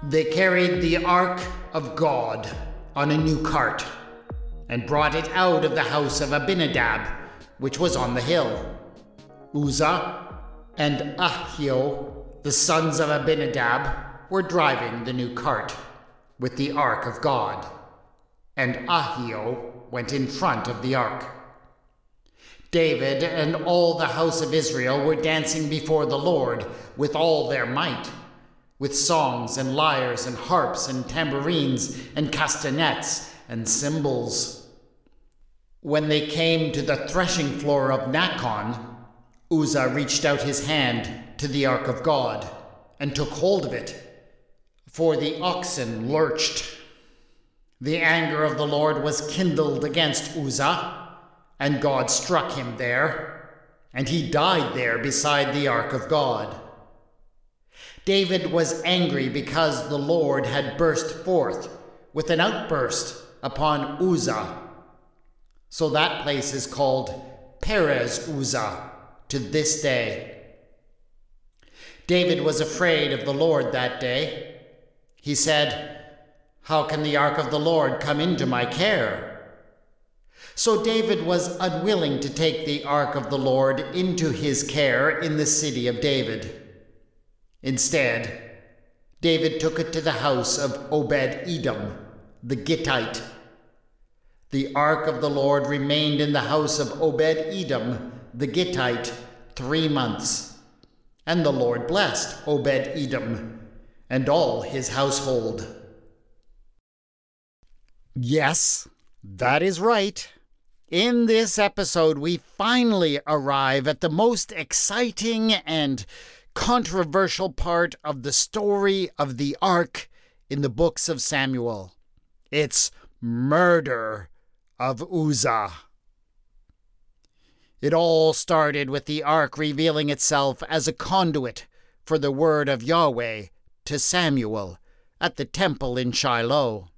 They carried the ark of God on a new cart and brought it out of the house of Abinadab, which was on the hill. Uzzah and Ahio, the sons of Abinadab, were driving the new cart with the ark of God, and Ahio went in front of the ark. David and all the house of Israel were dancing before the Lord with all their might, with songs and lyres and harps and tambourines and castanets and cymbals. When they came to the threshing floor of Nacon, Uzzah reached out his hand to the ark of God and took hold of it, for the oxen lurched. The anger of the Lord was kindled against Uzzah, and God struck him there, and he died there beside the ark of God. David was angry because the Lord had burst forth with an outburst upon Uzzah. So that place is called Perez Uzzah to this day. David was afraid of the Lord that day. He said, "How can the ark of the Lord come into my care?" So David was unwilling to take the ark of the Lord into his care in the city of David. Instead, David took it to the house of Obed-Edom, the Gittite. The ark of the Lord remained in the house of Obed-Edom, the Gittite, 3 months. And the Lord blessed Obed-Edom and all his household. Yes, that is right. In this episode, we finally arrive at the most exciting and controversial part of the story of the Ark in the books of Samuel. It's murder of Uzzah. It all started with the Ark revealing itself as a conduit for the word of Yahweh to Samuel at the temple in Shiloh.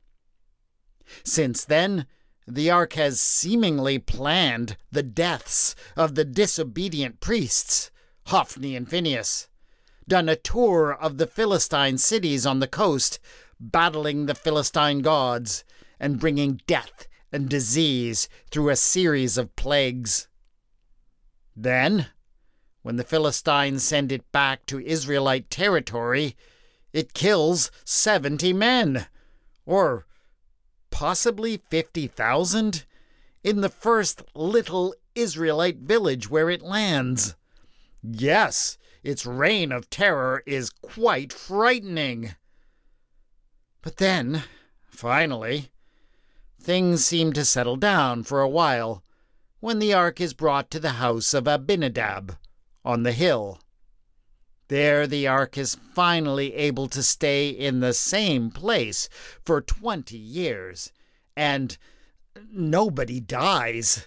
Since then, the Ark has seemingly planned the deaths of the disobedient priests, Hophni and Phinehas, done a tour of the Philistine cities on the coast, battling the Philistine gods, and bringing death and disease through a series of plagues. Then, when the Philistines send it back to Israelite territory, it kills 70 men, or possibly 50,000, in the first little Israelite village where it lands. Yes, its reign of terror is quite frightening. But then, finally, things seem to settle down for a while when the ark is brought to the house of Abinadab on the hill. There the ark is finally able to stay in the same place for 20 years, and nobody dies.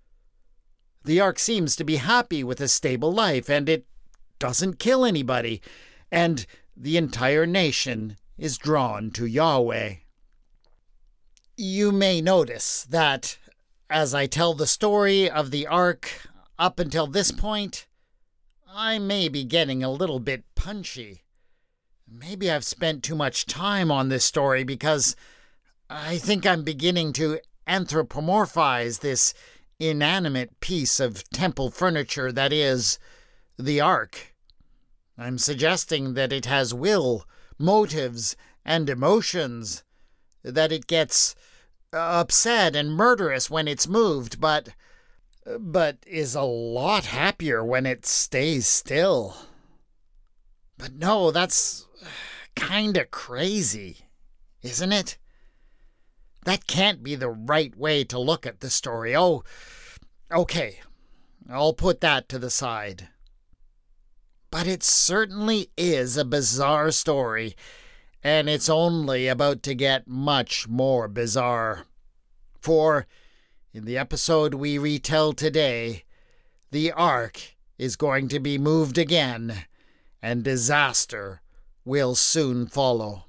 The ark seems to be happy with a stable life, and it doesn't kill anybody, and the entire nation is drawn to Yahweh. You may notice that as I tell the story of the ark up until this point, I may be getting a little bit punchy. Maybe I've spent too much time on this story because I think I'm beginning to anthropomorphize this inanimate piece of temple furniture that is the ark. I'm suggesting that it has will, motives, and emotions, that it gets upset and murderous when it's moved, but is a lot happier when it stays still. But no, that's kinda crazy, isn't it? That can't be the right way to look at the story. Oh, okay, I'll put that to the side. But it certainly is a bizarre story, and it's only about to get much more bizarre. For in the episode we retell today, the ark is going to be moved again, and disaster will soon follow.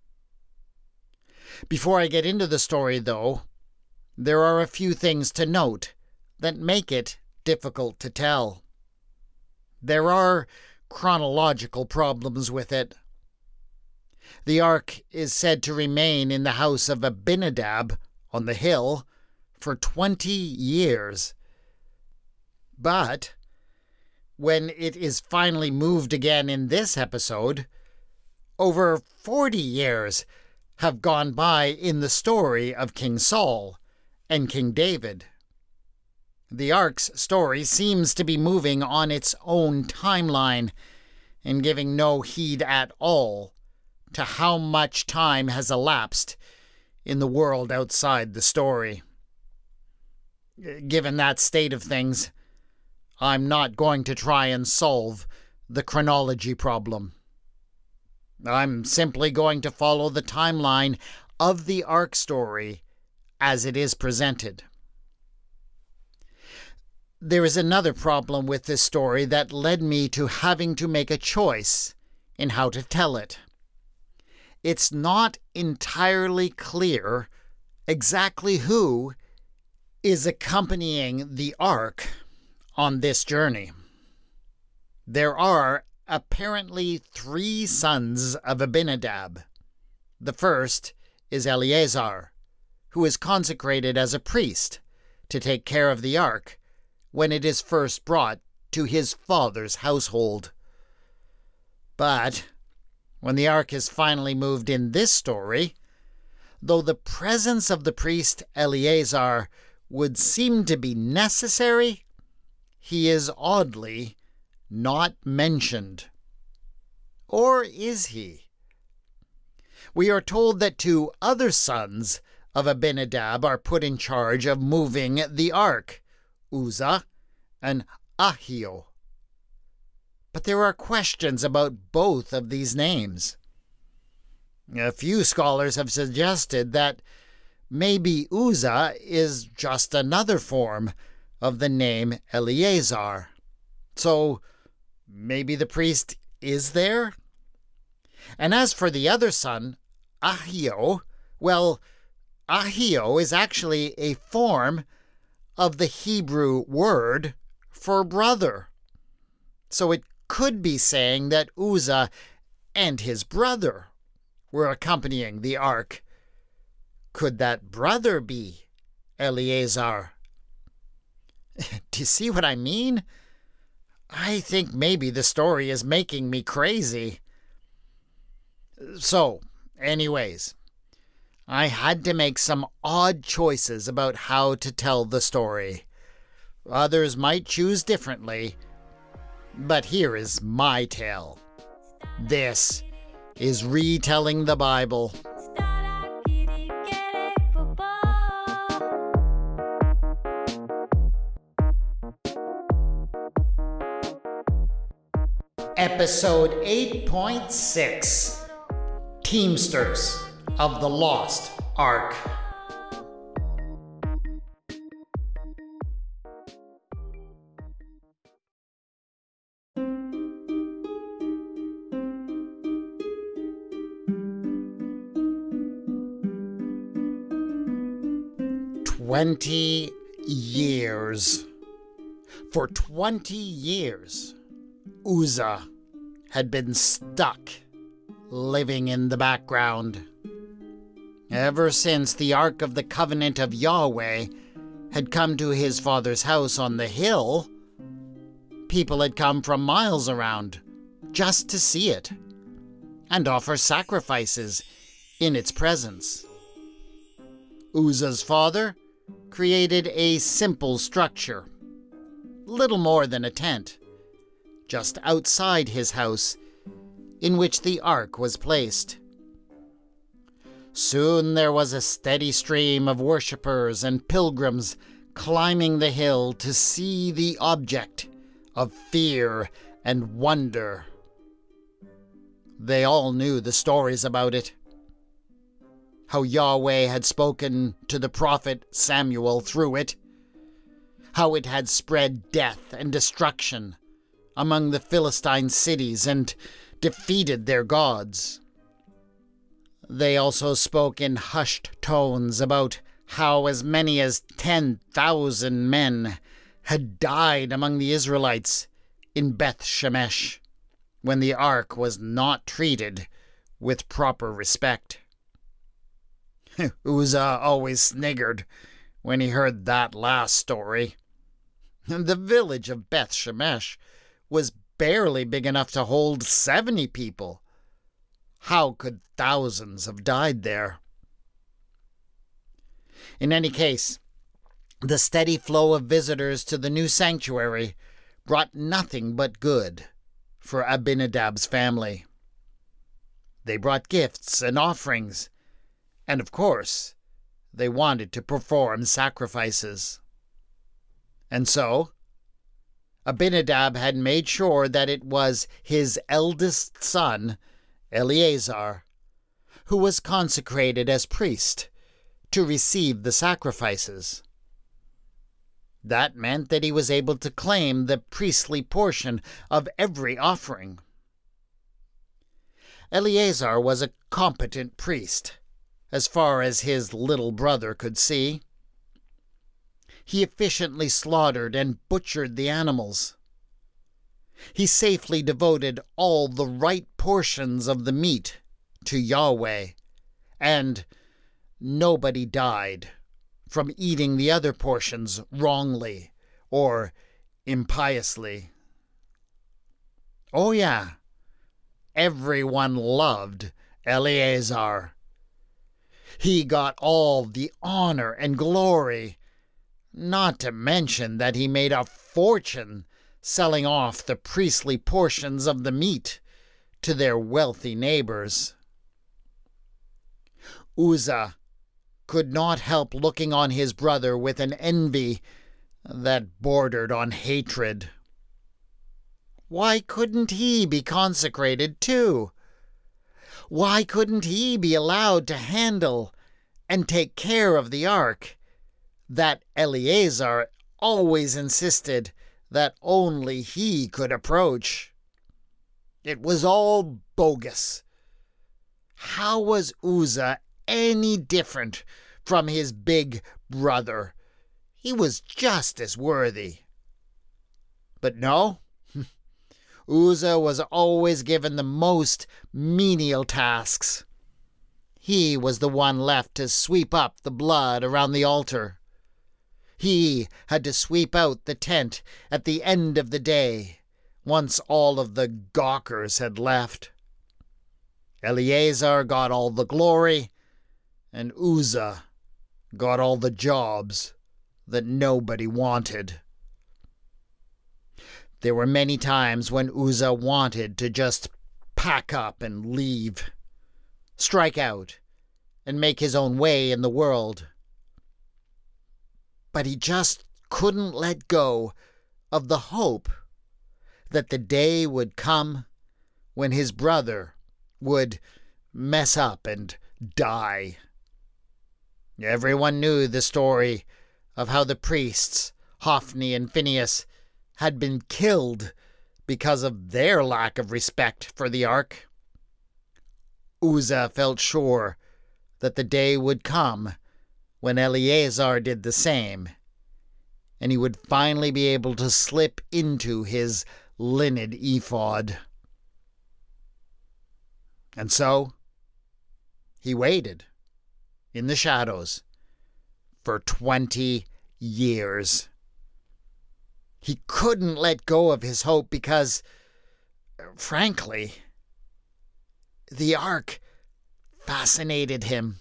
Before I get into the story, though, there are a few things to note that make it difficult to tell. There are chronological problems with it. The ark is said to remain in the house of Abinadab on the hill for 20 years. But when it is finally moved again in this episode, over 40 years have gone by in the story of King Saul and King David. The ark's story seems to be moving on its own timeline and giving no heed at all to how much time has elapsed in the world outside the story. Given that state of things, I'm not going to try and solve the chronology problem. I'm simply going to follow the timeline of the ark story as it is presented. There is another problem with this story that led me to having to make a choice in how to tell it. It's not entirely clear exactly who is accompanying the ark on this journey. There are apparently 3 sons of Abinadab. The first is Eleazar, who is consecrated as a priest to take care of the ark when it is first brought to his father's household. But when the ark is finally moved in this story, though the presence of the priest Eleazar would seem to be necessary, he is oddly not mentioned. Or is he? We are told that 2 other sons of Abinadab are put in charge of moving the ark, Uzzah and Ahio. But there are questions about both of these names. A few scholars have suggested that maybe Uzzah is just another form of the name Eleazar. So maybe the priest is there? And as for the other son, Ahio, well, Ahio is actually a form of the Hebrew word for brother. So it could be saying that Uzzah and his brother were accompanying the ark. Could that brother be Eleazar? Do you see what I mean? I think maybe the story is making me crazy. So, anyways, I had to make some odd choices about how to tell the story. Others might choose differently, but here is my tale. This is Retelling the Bible. Episode 8.6, Teamsters of the Lost Ark. "20 years. For 20 years, Uzzah had been stuck, living in the background. Ever since the Ark of the Covenant of Yahweh had come to his father's house on the hill, people had come from miles around just to see it and offer sacrifices in its presence. Uzzah's father created a simple structure, little more than a tent, just outside his house, in which the ark was placed. Soon there was a steady stream of worshippers and pilgrims climbing the hill to see the object of fear and wonder. They all knew the stories about it. How Yahweh had spoken to the prophet Samuel through it. How it had spread death and destruction among the Philistine cities and defeated their gods. They also spoke in hushed tones about how as many as 10,000 men had died among the Israelites in Beth Shemesh when the ark was not treated with proper respect. Uzzah always sniggered when he heard that last story. The village of Beth Shemesh was barely big enough to hold 70 people. How could thousands have died there? In any case, the steady flow of visitors to the new sanctuary brought nothing but good for Abinadab's family. They brought gifts and offerings, and of course, they wanted to perform sacrifices. And so, Abinadab had made sure that it was his eldest son, Eleazar, who was consecrated as priest to receive the sacrifices. That meant that he was able to claim the priestly portion of every offering. Eleazar was a competent priest, as far as his little brother could see. He efficiently slaughtered and butchered the animals. He safely devoted all the right portions of the meat to Yahweh, and nobody died from eating the other portions wrongly or impiously. Oh yeah, everyone loved Eleazar. He got all the honor and glory, not to mention that he made a fortune selling off the priestly portions of the meat to their wealthy neighbors. Uzzah could not help looking on his brother with an envy that bordered on hatred. Why couldn't he be consecrated too? Why couldn't he be allowed to handle and take care of the ark that Eleazar always insisted that only he could approach? It was all bogus. How was Uzzah any different from his big brother? He was just as worthy. But no, Uzzah was always given the most menial tasks. He was the one left to sweep up the blood around the altar. He had to sweep out the tent at the end of the day, once all of the gawkers had left. Eleazar got all the glory, and Uzzah got all the jobs that nobody wanted. There were many times when Uzzah wanted to just pack up and leave, strike out, and make his own way in the world. But he just couldn't let go of the hope that the day would come when his brother would mess up and die. Everyone knew the story of how the priests, Hophni and Phinehas, had been killed because of their lack of respect for the ark. Uzzah felt sure that the day would come when Eleazar did the same, and he would finally be able to slip into his linen ephod. And so he waited in the shadows for 20 years. He couldn't let go of his hope because, frankly, the ark fascinated him.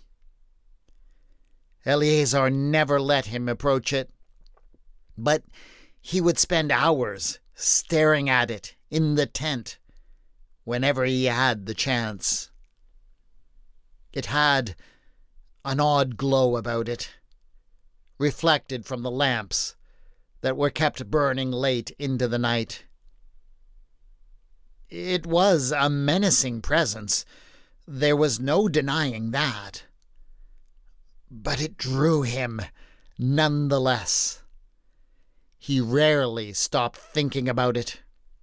Eleazar never let him approach it, but he would spend hours staring at it in the tent whenever he had the chance. It had an odd glow about it, reflected from the lamps that were kept burning late into the night. It was a menacing presence. There was no denying that. But it drew him nonetheless. He rarely stopped thinking about it.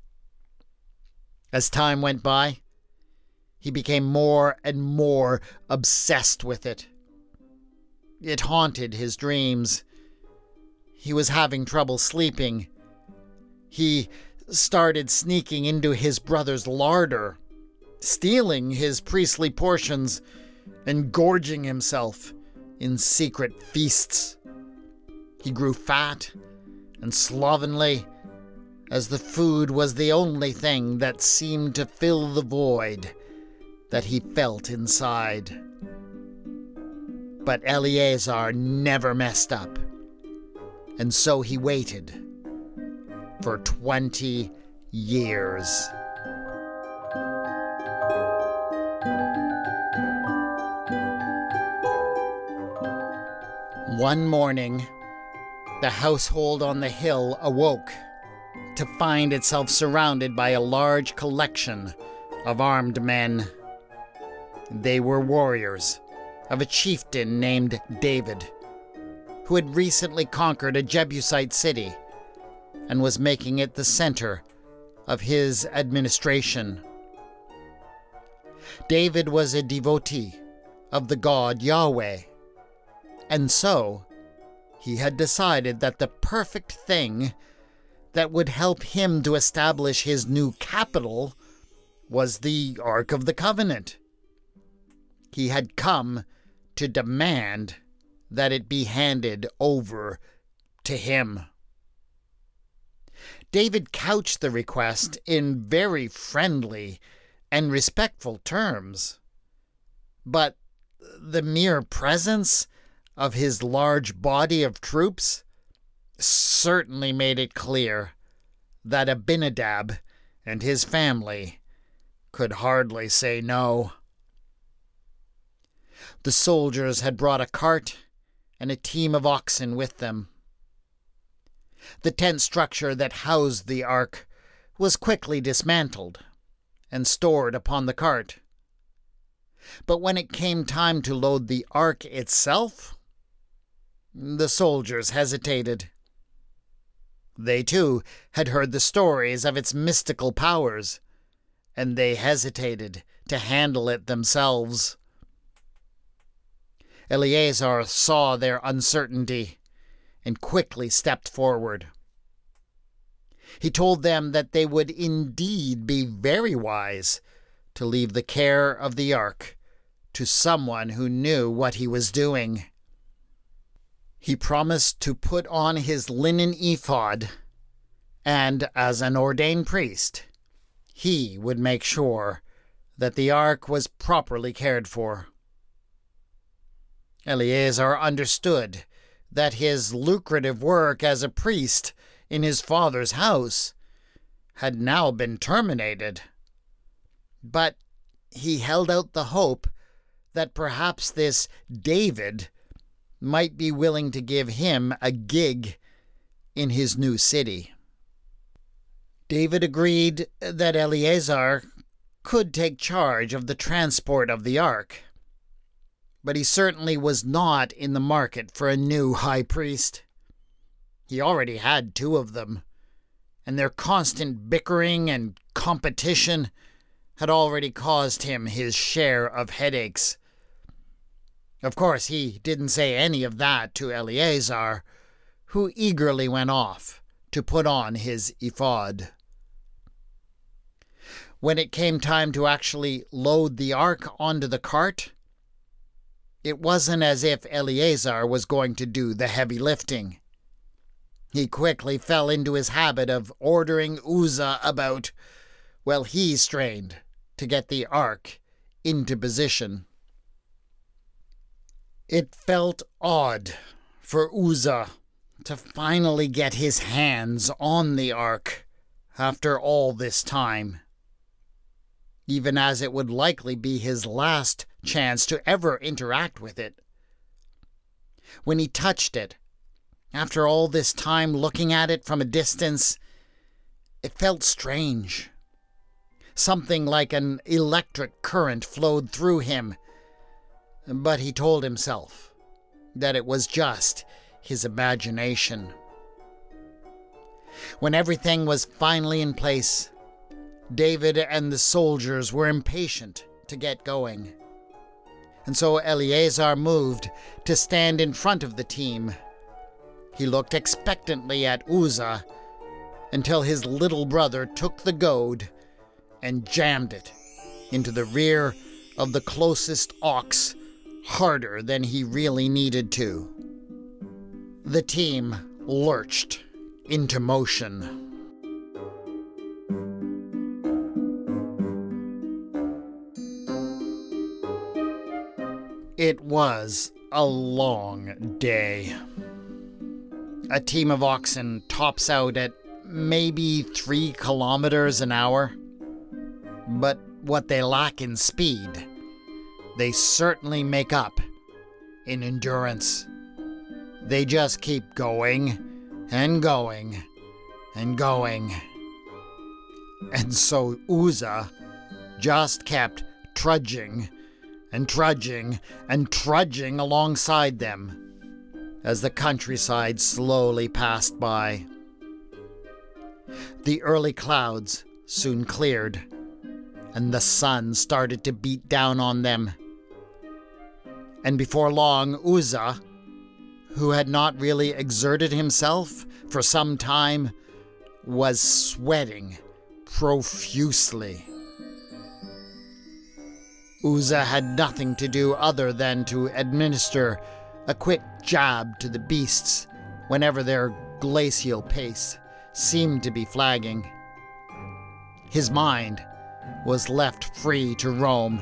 As time went by, he became more and more obsessed with it. It haunted his dreams. He was having trouble sleeping. He started sneaking into his brother's larder, stealing his priestly portions and gorging himself in secret feasts. He grew fat and slovenly, as the food was the only thing that seemed to fill the void that he felt inside. But Eleazar never messed up, and so he waited for 20 years. One morning, the household on the hill awoke to find itself surrounded by a large collection of armed men. They were warriors of a chieftain named David, who had recently conquered a Jebusite city and was making it the center of his administration. David was a devotee of the god Yahweh, and so he had decided that the perfect thing that would help him to establish his new capital was the Ark of the Covenant. He had come to demand that it be handed over to him. David couched the request in very friendly and respectful terms, but the mere presence of his large body of troops certainly made it clear that Abinadab and his family could hardly say no. The soldiers had brought a cart and a team of oxen with them. The tent structure that housed the ark was quickly dismantled and stored upon the cart. But when it came time to load the ark itself, the soldiers hesitated. They too had heard the stories of its mystical powers, and they hesitated to handle it themselves. Eleazar saw their uncertainty and quickly stepped forward. He told them that they would indeed be very wise to leave the care of the ark to someone who knew what he was doing. He promised to put on his linen ephod, and as an ordained priest, he would make sure that the ark was properly cared for. Eleazar understood that his lucrative work as a priest in his father's house had now been terminated. But he held out the hope that perhaps this David might be willing to give him a gig in his new city. David agreed that Eleazar could take charge of the transport of the ark, but he certainly was not in the market for a new high priest. He already had 2 of them, and their constant bickering and competition had already caused him his share of headaches. Of course, he didn't say any of that to Eleazar, who eagerly went off to put on his ephod. When it came time to actually load the ark onto the cart, it wasn't as if Eleazar was going to do the heavy lifting. He quickly fell into his habit of ordering Uzzah about while he strained to get the ark into position. It felt odd for Uzzah to finally get his hands on the ark after all this time, even as it would likely be his last chance to ever interact with it. When he touched it, after all this time looking at it from a distance, it felt strange. Something like an electric current flowed through him, but he told himself that it was just his imagination. When everything was finally in place, David and the soldiers were impatient to get going, and so Eleazar moved to stand in front of the team. He looked expectantly at Uzzah until his little brother took the goad and jammed it into the rear of the closest ox harder than he really needed to. The team lurched into motion. It was a long day. A team of oxen tops out at maybe 3 kilometers an hour. But what they lack in speed, they certainly make up in endurance. They just keep going and going and going. And so Uzzah just kept trudging and trudging and trudging alongside them as the countryside slowly passed by. The early clouds soon cleared, and the sun started to beat down on them. And before long, Uzzah, who had not really exerted himself for some time, was sweating profusely. Uzzah had nothing to do other than to administer a quick jab to the beasts whenever their glacial pace seemed to be flagging. His mind was left free to roam.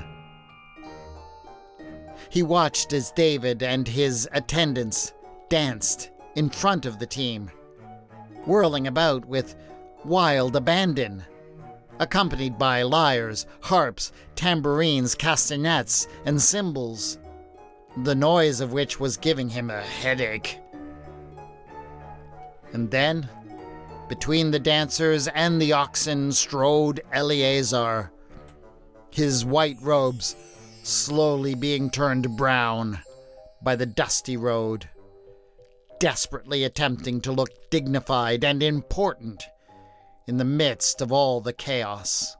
He watched as David and his attendants danced in front of the team, whirling about with wild abandon, accompanied by lyres, harps, tambourines, castanets, and cymbals, the noise of which was giving him a headache. And then, between the dancers and the oxen strode Eleazar, his white robes slowly being turned brown by the dusty road, desperately attempting to look dignified and important in the midst of all the chaos.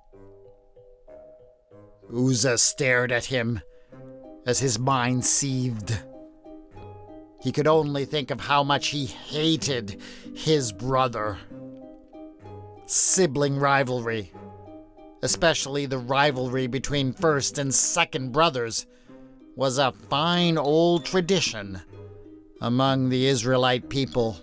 Uzzah stared at him as his mind seethed. He could only think of how much he hated his brother. Sibling rivalry, especially the rivalry between first and second brothers, was a fine old tradition among the Israelite people.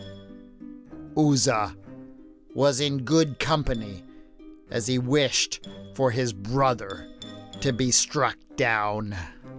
Uzzah was in good company as he wished for his brother to be struck down.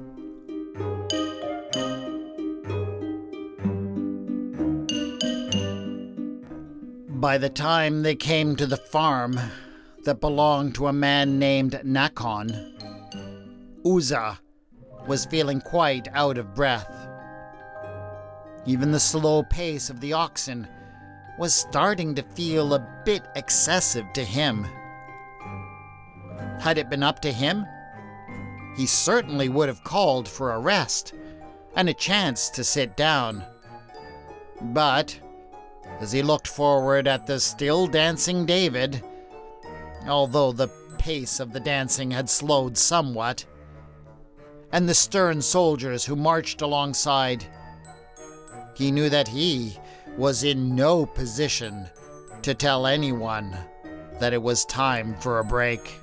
By the time they came to the farm that belonged to a man named Nachon, Uzzah was feeling quite out of breath. Even the slow pace of the oxen was starting to feel a bit excessive to him. Had it been up to him, he certainly would have called for a rest and a chance to sit down. But as he looked forward at the still dancing David, although the pace of the dancing had slowed somewhat, and the stern soldiers who marched alongside, he knew that he was in no position to tell anyone that it was time for a break.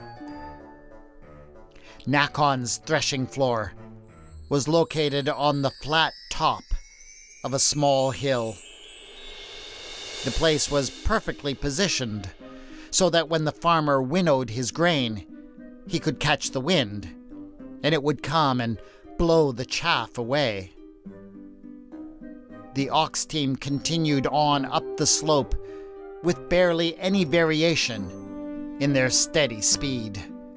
Nachon's threshing floor was located on the flat top of a small hill. The place was perfectly positioned so that when the farmer winnowed his grain, he could catch the wind, and it would come and blow the chaff away. The ox team continued on up the slope with barely any variation in their steady speed.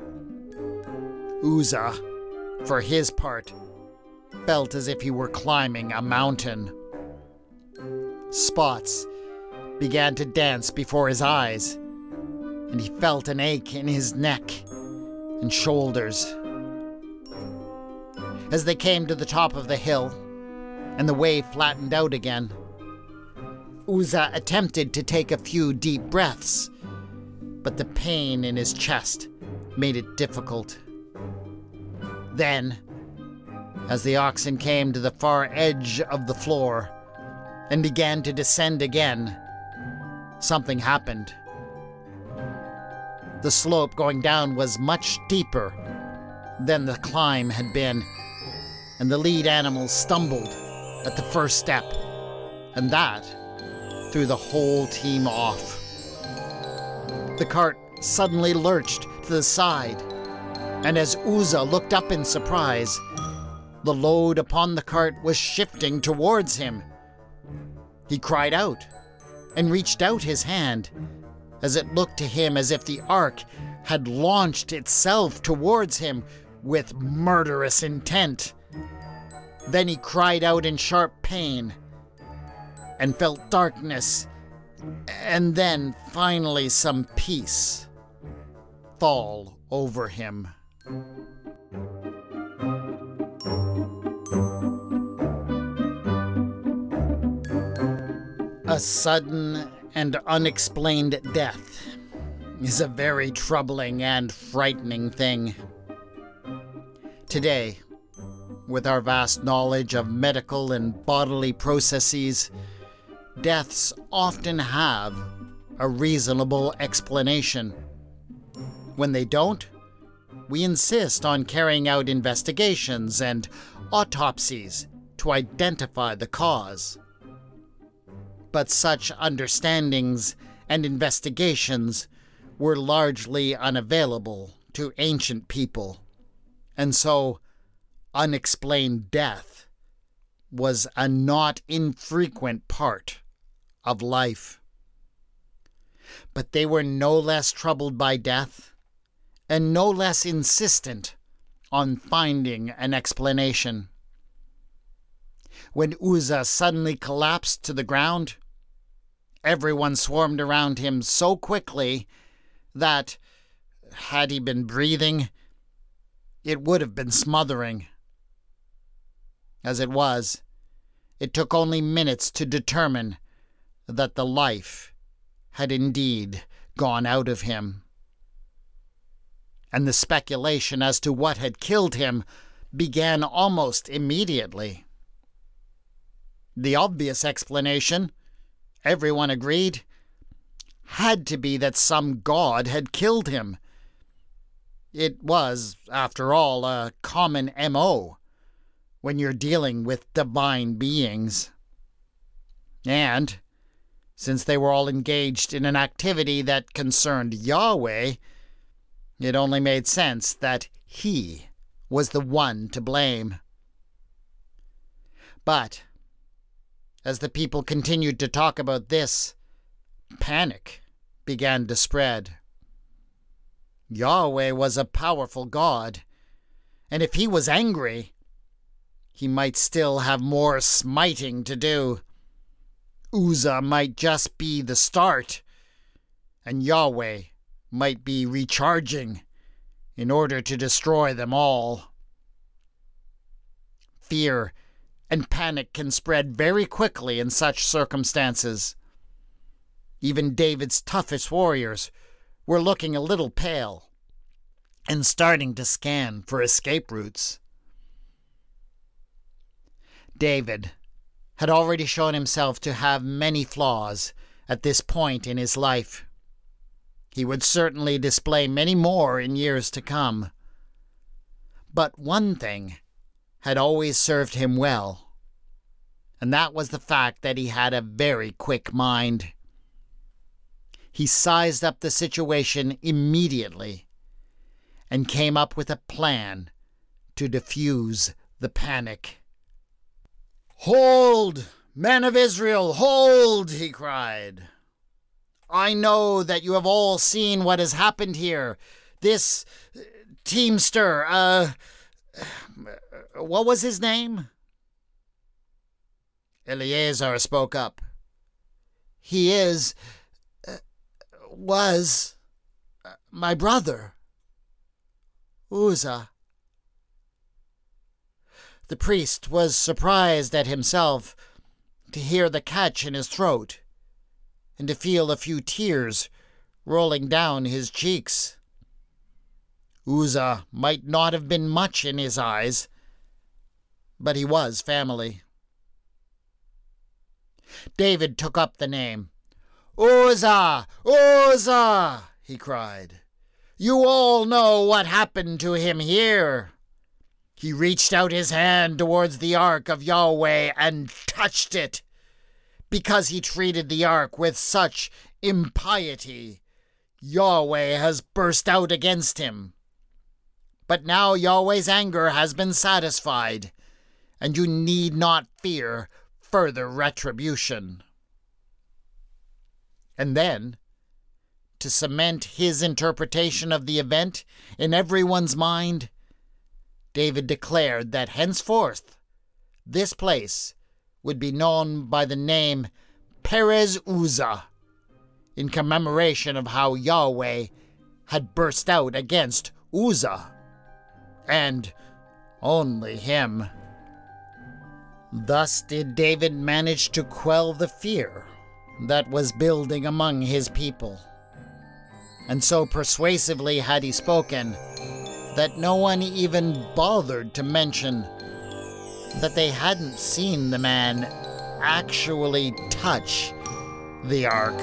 Uzzah, for his part, felt as if he were climbing a mountain. Spots began to dance before his eyes, and he felt an ache in his neck and shoulders. As they came to the top of the hill, and the way flattened out again, Uzzah attempted to take a few deep breaths, but the pain in his chest made it difficult. Then, as the oxen came to the far edge of the floor and began to descend again, something happened. The slope going down was much steeper than the climb had been, and the lead animal stumbled at the first step, and that threw the whole team off. The cart suddenly lurched to the side, and as Uzzah looked up in surprise, the load upon the cart was shifting towards him. He cried out and reached out his hand, as it looked to him as if the ark had launched itself towards him with murderous intent. Then he cried out in sharp pain and felt darkness, and then finally some peace fall over him. A sudden and unexplained death is a very troubling and frightening thing. Today, with our vast knowledge of medical and bodily processes, deaths often have a reasonable explanation. When they don't, we insist on carrying out investigations and autopsies to identify the cause. But such understandings and investigations were largely unavailable to ancient people, and so unexplained death was a not infrequent part of life. But they were no less troubled by death, and no less insistent on finding an explanation. When Uzzah suddenly collapsed to the ground, everyone swarmed around him so quickly that, had he been breathing, it would have been smothering. As it was, it took only minutes to determine that the life had indeed gone out of him. And the speculation as to what had killed him began almost immediately. The obvious explanation, everyone agreed, had to be that some god had killed him. It was, after all, a common MO when you're dealing with divine beings. And, since they were all engaged in an activity that concerned Yahweh, it only made sense that he was the one to blame. But, as the people continued to talk about this, panic began to spread. Yahweh was a powerful God, and if he was angry, he might still have more smiting to do. Uzzah might just be the start, and Yahweh might be recharging in order to destroy them all. Fear and panic can spread very quickly in such circumstances. Even David's toughest warriors were looking a little pale and starting to scan for escape routes. David had already shown himself to have many flaws at this point in his life. He would certainly display many more in years to come. But one thing had always served him well, and that was the fact that he had a very quick mind. He sized up the situation immediately and came up with a plan to defuse the panic. "Hold, men of Israel, hold!" he cried. "I know that you have all seen what has happened here. This teamster, what was his name?" Eleazar spoke up. "He was my brother, Uzzah." The priest was surprised at himself to hear the catch in his throat and to feel a few tears rolling down his cheeks. Uzzah might not have been much in his eyes, but he was family. David took up the name. "Uzzah! Uzzah!" he cried. You all know what happened to him here. He reached out his hand towards the ark of Yahweh and touched it. Because he treated the ark with such impiety, Yahweh has burst out against him. But now Yahweh's anger has been satisfied, and you need not fear further retribution. And then, to cement his interpretation of the event in everyone's mind, David declared that henceforth this place would be known by the name Perez Uzzah, in commemoration of how Yahweh had burst out against Uzzah, and only him. Thus did David manage to quell the fear that was building among his people. And so persuasively had he spoken that no one even bothered to mention that they hadn't seen the man actually touch the ark.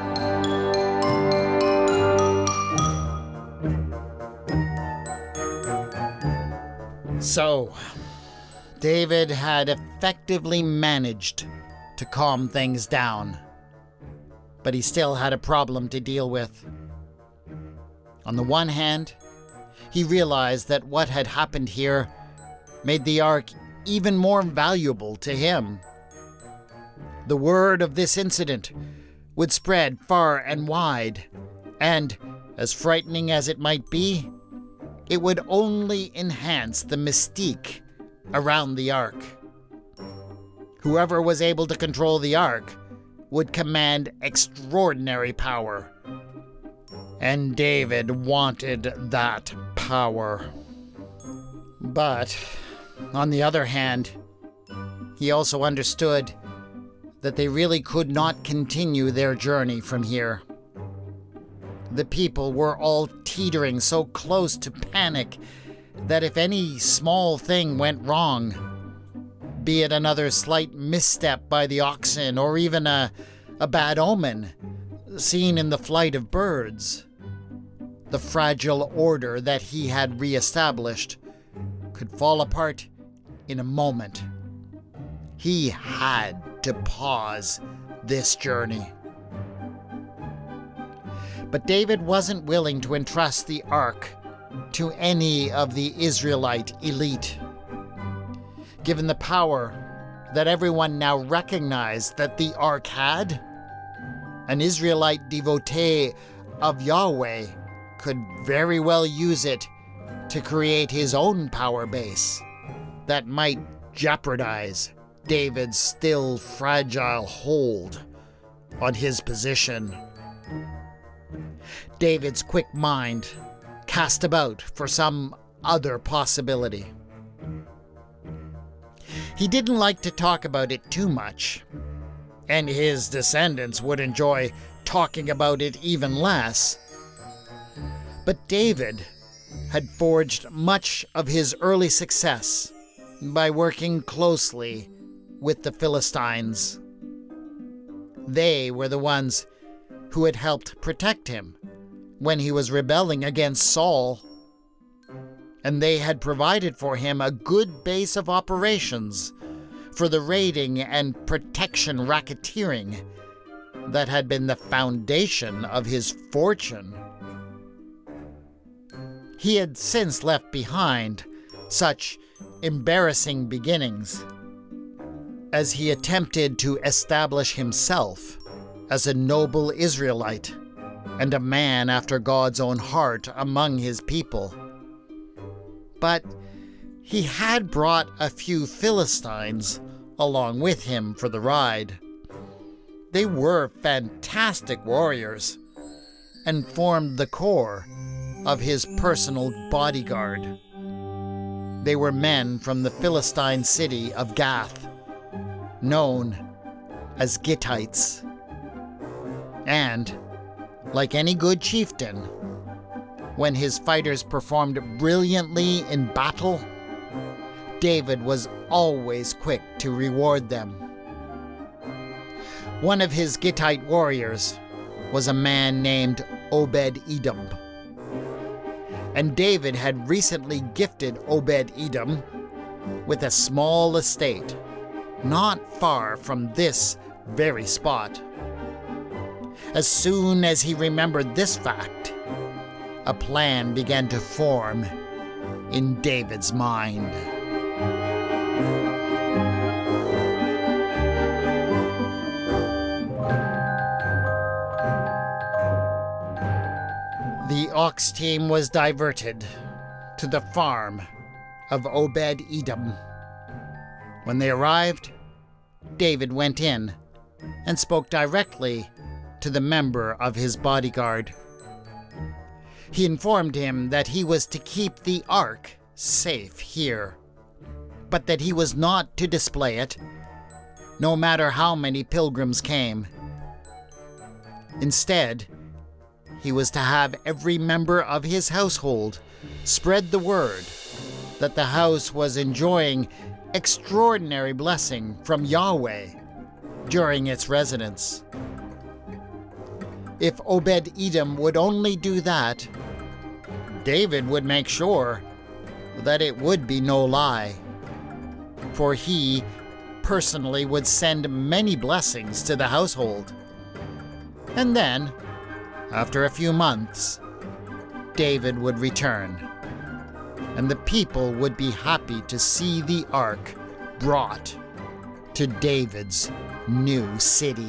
So, David had effectively managed to calm things down, but he still had a problem to deal with. On the one hand, he realized that what had happened here made the ark even more valuable to him. The word of this incident would spread far and wide, and, as frightening as it might be, it would only enhance the mystique around the ark. Whoever was able to control the ark would command extraordinary power. And David wanted that power. But, on the other hand, he also understood that they really could not continue their journey from here. The people were all teetering so close to panic that if any small thing went wrong, be it another slight misstep by the oxen or even a bad omen seen in the flight of birds, the fragile order that he had reestablished could fall apart in a moment. He had to pause this journey. But David wasn't willing to entrust the ark to any of the Israelite elite. Given the power that everyone now recognized that the ark had, an Israelite devotee of Yahweh could very well use it to create his own power base that might jeopardize David's still fragile hold on his position. David's quick mind cast about for some other possibility. He didn't like to talk about it too much, and his descendants would enjoy talking about it even less. But David had forged much of his early success by working closely with the Philistines. They were the ones who had helped protect him when he was rebelling against Saul, and they had provided for him a good base of operations for the raiding and protection racketeering that had been the foundation of his fortune. He had since left behind such embarrassing beginnings as he attempted to establish himself as a noble Israelite and a man after God's own heart among his people. But he had brought a few Philistines along with him for the ride. They were fantastic warriors and formed the core of his personal bodyguard. They were men from the Philistine city of Gath, known as Gittites. And, like any good chieftain, when his fighters performed brilliantly in battle, David was always quick to reward them. One of his Gittite warriors was a man named Obed-Edom. and David had recently gifted Obed-Edom with a small estate not far from this very spot. As soon as he remembered this fact, a plan began to form in David's mind. The ox team was diverted to the farm of Obed-Edom. When they arrived, David went in and spoke directly to the member of his bodyguard. He informed him that he was to keep the ark safe here, but that he was not to display it, no matter how many pilgrims came. Instead, he was to have every member of his household spread the word that the house was enjoying extraordinary blessing from Yahweh during its residence. If Obed-Edom would only do that, David would make sure that it would be no lie, for he personally would send many blessings to the household. And then, after a few months, David would return, and the people would be happy to see the ark brought to David's new city.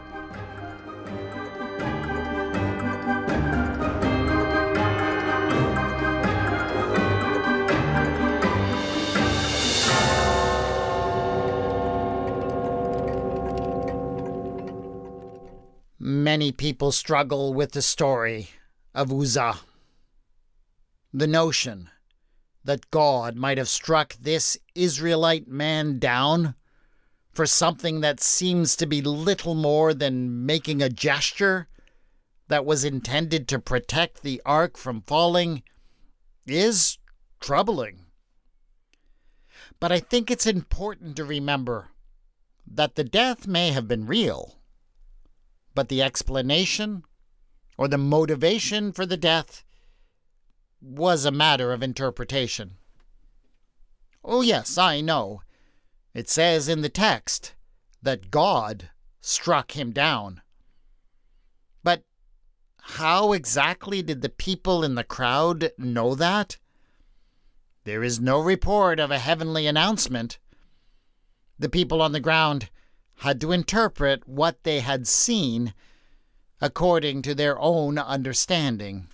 Many people struggle with the story of Uzzah. The notion that God might have struck this Israelite man down for something that seems to be little more than making a gesture that was intended to protect the ark from falling is troubling. But I think it's important to remember that the death may have been real, but the explanation or the motivation for the death was a matter of interpretation. Oh yes, I know. It says in the text that God struck him down. But how exactly did the people in the crowd know that? There is no report of a heavenly announcement. The people on the ground had to interpret what they had seen according to their own understanding.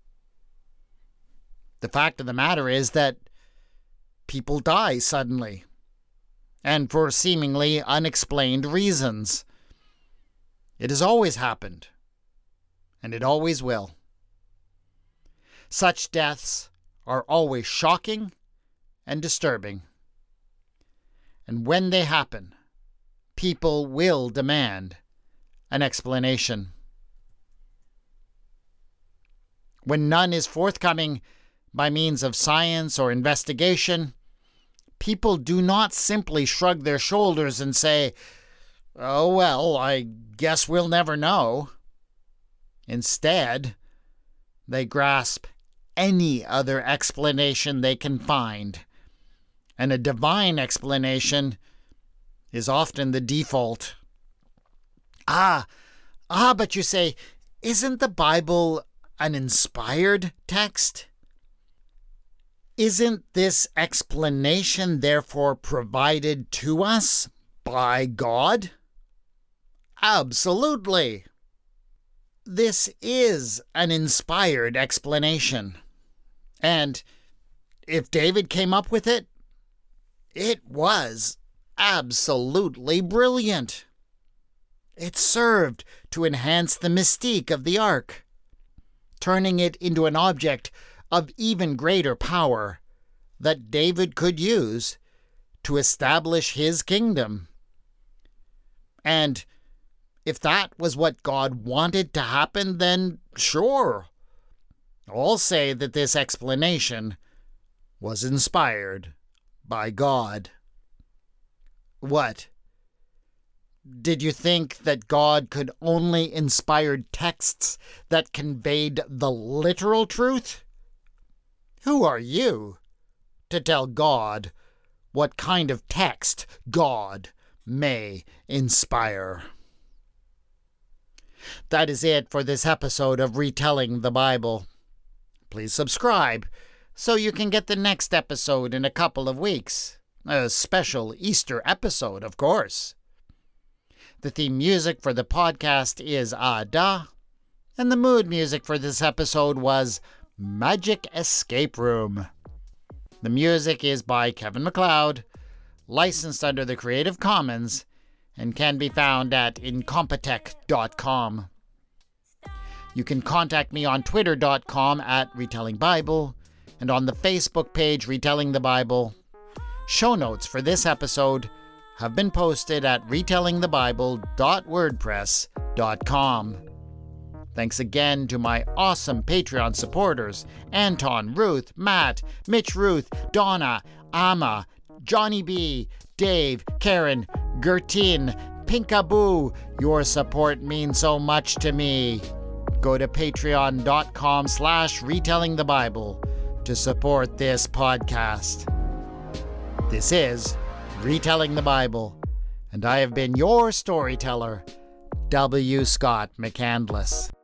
The fact of the matter is that people die suddenly, and for seemingly unexplained reasons. It has always happened, and it always will. Such deaths are always shocking and disturbing. And when they happen, people will demand an explanation. When none is forthcoming by means of science or investigation, people do not simply shrug their shoulders and say, "Oh, well, I guess we'll never know." Instead, they grasp any other explanation they can find, and a divine explanation is often the default. But you say, isn't the Bible an inspired text? Isn't this explanation therefore provided to us by God? Absolutely. This is an inspired explanation. And if David came up with it, it was absolutely brilliant. It served to enhance the mystique of the ark, turning it into an object of even greater power that David could use to establish his kingdom. And if that was what God wanted to happen, then sure, I'll say that this explanation was inspired by God. What? Did you think that God could only inspire texts that conveyed the literal truth? Who are you to tell God what kind of text God may inspire? That is it for this episode of Retelling the Bible. Please subscribe so you can get the next episode in a couple of weeks. A special Easter episode, of course. The theme music for the podcast is Ada, and the mood music for this episode was Magic Escape Room. The music is by Kevin MacLeod, licensed under the Creative Commons, and can be found at incompetech.com. You can contact me on twitter.com at retellingbible and on the Facebook page Retelling the Bible. Show notes for this episode have been posted at retellingthebible.wordpress.com. Thanks again to my awesome Patreon supporters, Anton, Ruth, Matt, Mitch Ruth, Donna, Amma, Johnny B, Dave, Karen, Gertin, Pinkaboo. Your support means so much to me. Go to patreon.com/retellingthebible to support this podcast. This is Retelling the Bible, and I have been your storyteller, W. Scott McCandless.